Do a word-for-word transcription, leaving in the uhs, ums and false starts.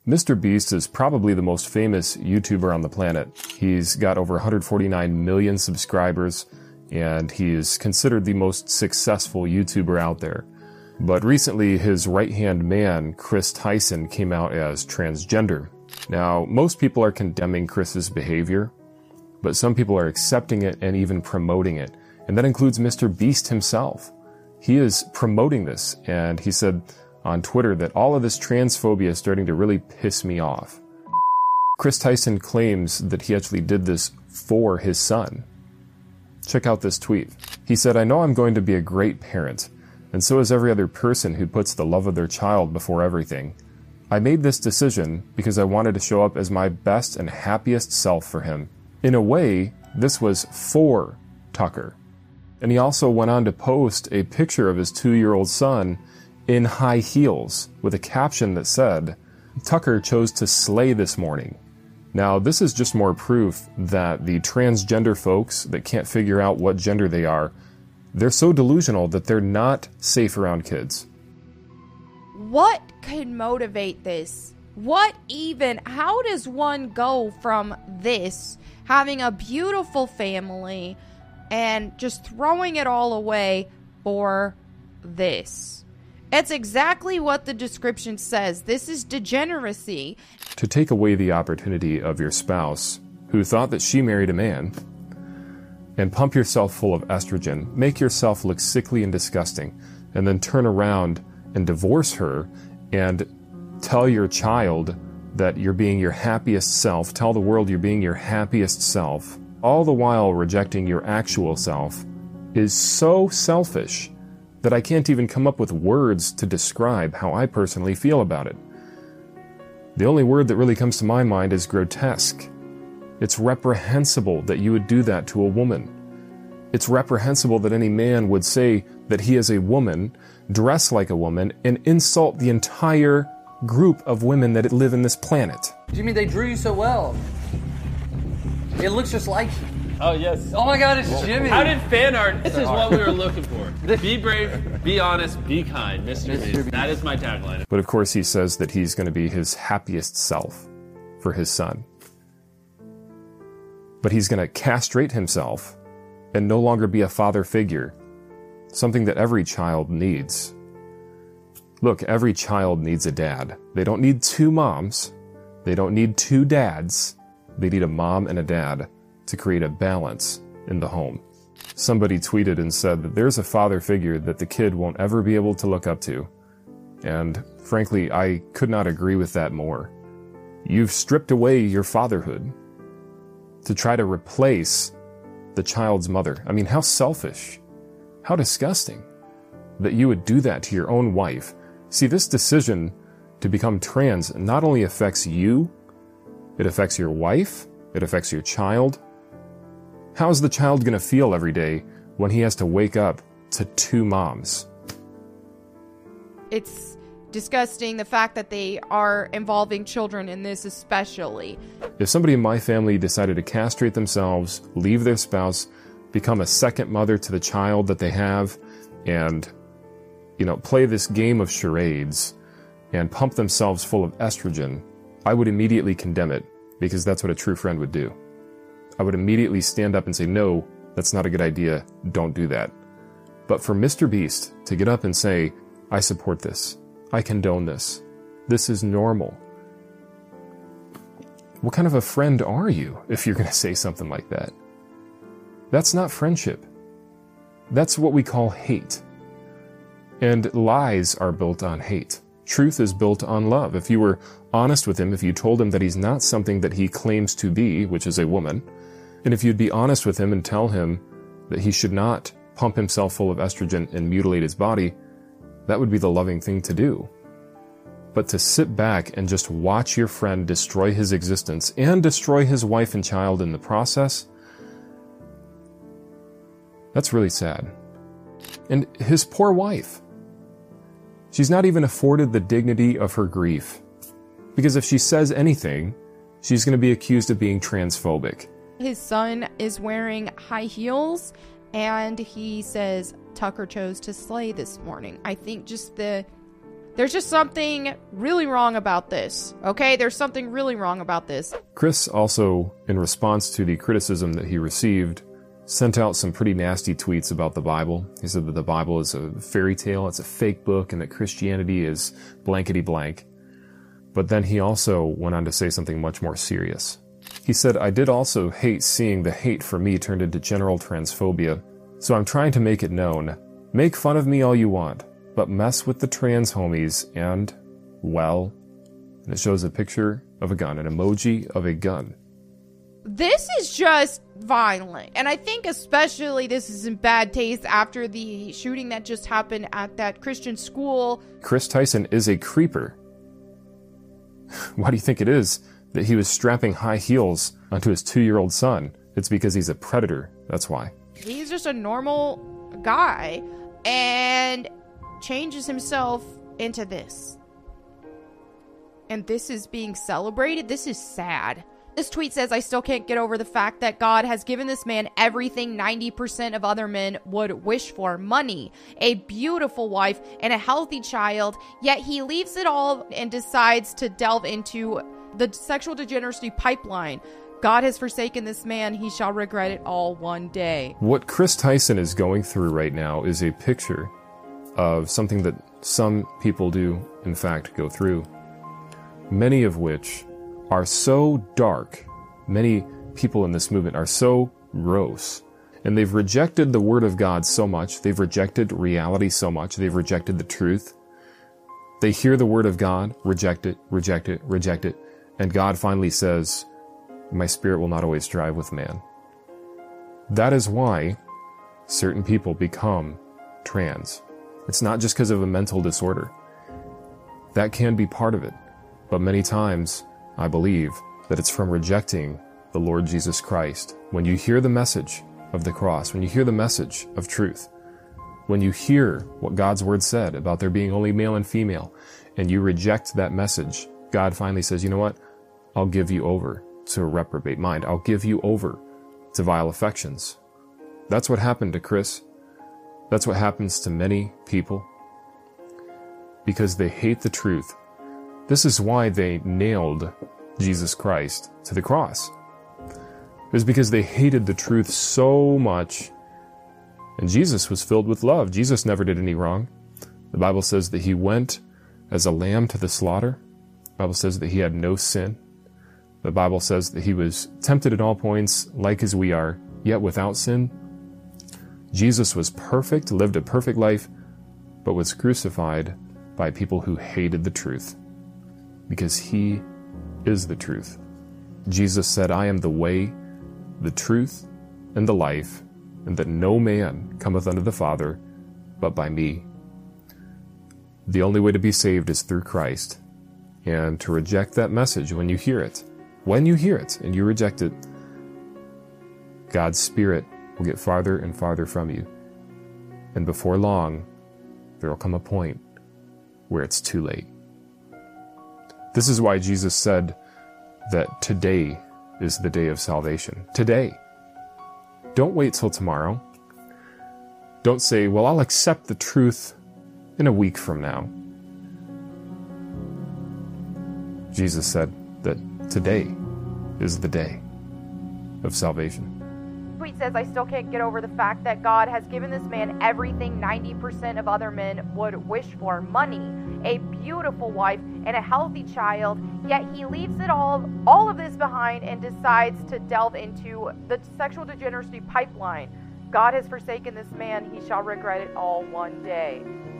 MrBeast is probably the most famous YouTuber on the planet. He's got over one hundred forty-nine million subscribers, and he is considered the most successful YouTuber out there. But recently, his right-hand man, Chris Tyson, came out as transgender. Now, most people are condemning Chris's behavior, but some people are accepting it and even promoting it. And that includes MrBeast himself. He is promoting this, and he said on Twitter that all of this transphobia is starting to really piss me off. Chris Tyson claims that he actually did this for his son. Check out this tweet. He said, "I know I'm going to be a great parent, and so is every other person who puts the love of their child before everything. I made this decision because I wanted to show up as my best and happiest self for him. In a way, this was for Tucker." And he also went on to post a picture of his two-year-old son in high heels with a caption that said, "Tucker chose to slay this morning." Now, this is just more proof that the transgender folks that can't figure out what gender they are, they're so delusional that they're not safe around kids. What could motivate this? What even, how does one go from this, having a beautiful family, and just throwing it all away for this? It's exactly what the description says. This is degeneracy. To take away the opportunity of your spouse, who thought that she married a man, and pump yourself full of estrogen, make yourself look sickly and disgusting, and then turn around and divorce her and tell your child that you're being your happiest self, tell the world you're being your happiest self, all the while rejecting your actual self, is so selfish that I can't even come up with words to describe how I personally feel about it. The only word that really comes to my mind is grotesque. It's reprehensible that you would do that to a woman. It's reprehensible that any man would say that he is a woman, dress like a woman, and insult the entire group of women that live in this planet. Jimmy, they drew you so well. It looks just like you. Oh, yes. Oh my God, it's Jimmy. How did fan art? This is what we were looking for. Be brave, be honest, be kind, MrBeast. That is my tagline. But of course he says that he's going to be his happiest self for his son. But he's going to castrate himself and no longer be a father figure, something that every child needs. Look, every child needs a dad. They don't need two moms. They don't need two dads. They need a mom and a dad to create a balance in the home. Somebody tweeted and said that there's a father figure that the kid won't ever be able to look up to. And frankly, I could not agree with that more. You've stripped away your fatherhood to try to replace the child's mother. I mean, how selfish, how disgusting that you would do that to your own wife. See, this decision to become trans not only affects you, it affects your wife, it affects your child. How is the child going to feel every day when he has to wake up to two moms? It's disgusting, the fact that they are involving children in this especially. If somebody in my family decided to castrate themselves, leave their spouse, become a second mother to the child that they have, and, you know, play this game of charades and pump themselves full of estrogen, I would immediately condemn it, because that's what a true friend would do. I would immediately stand up and say, no, that's not a good idea, don't do that. But for MrBeast to get up and say, I support this, I condone this, this is normal. What kind of a friend are you if you're going to say something like that? That's not friendship. That's what we call hate. And lies are built on hate. Truth is built on love. If you were honest with him, if you told him that he's not something that he claims to be, which is a woman, and if you'd be honest with him and tell him that he should not pump himself full of estrogen and mutilate his body, that would be the loving thing to do. But to sit back and just watch your friend destroy his existence and destroy his wife and child in the process, that's really sad. And his poor wife. She's not even afforded the dignity of her grief. Because if she says anything, she's going to be accused of being transphobic. His son is wearing high heels, and he says Tucker chose to slay this morning. I think just the There's just something really wrong about this, okay? There's something really wrong about this. Chris also, in response to the criticism that he received, sent out some pretty nasty tweets about the Bible. He said that the Bible is a fairy tale, it's a fake book, and that Christianity is blankety blank. But then he also went on to say something much more serious. He said, I did also hate seeing the hate for me turned into general transphobia, so I'm trying to make it known. Make fun of me all you want, but mess with the trans homies and, well, and it shows a picture of a gun, an emoji of a gun. This is just violent. And I think especially this is in bad taste after the shooting that just happened at that Christian school. Chris Tyson is a creeper. Why do you think it is that he was strapping high heels onto his two-year-old son? It's because he's a predator. That's why. He's just a normal guy and changes himself into this. And this is being celebrated. This is sad. This tweet says, I still can't get over the fact that God has given this man everything ninety percent of other men would wish for. Money, a beautiful wife, and a healthy child. Yet he leaves it all and decides to delve into the sexual degeneracy pipeline. God has forsaken this man. He shall regret it all one day. What Chris Tyson is going through right now is a picture of something that some people do, in fact, go through. Many of which are so dark, many people in this movement are so gross, and they've rejected the Word of God so much, they've rejected reality so much, they've rejected the truth. They hear the Word of God, reject it, reject it, reject it, and God finally says, my spirit will not always strive with man. That is why certain people become trans. It's not just because of a mental disorder. That can be part of it, but many times I believe that it's from rejecting the Lord Jesus Christ. When you hear the message of the cross, when you hear the message of truth, when you hear what God's word said about there being only male and female, and you reject that message, God finally says, you know what? I'll give you over to a reprobate mind. I'll give you over to vile affections. That's what happened to Chris. That's what happens to many people because they hate the truth. This is why they nailed Jesus Christ to the cross. It was because they hated the truth so much. And Jesus was filled with love. Jesus never did any wrong. The Bible says that he went as a lamb to the slaughter. The Bible says that he had no sin. The Bible says that he was tempted at all points, like as we are, yet without sin. Jesus was perfect, lived a perfect life, but was crucified by people who hated the truth. Because he is the truth. Jesus said, I am the way, the truth, and the life, and that no man cometh unto the Father but by me. The only way to be saved is through Christ. And to reject that message when you hear it, when you hear it and you reject it, God's Spirit will get farther and farther from you. And before long, there will come a point where it's too late. This is why Jesus said that today is the day of salvation. Today. Don't wait till tomorrow. Don't say, well, I'll accept the truth in a week from now. Jesus said that today is the day of salvation. Tweet says, I still can't get over the fact that God has given this man everything ninety percent of other men would wish for. Money, a beautiful wife, and a healthy child, yet he leaves it all, all of this behind and decides to delve into the sexual degeneracy pipeline. God has forsaken this man. He shall regret it all one day.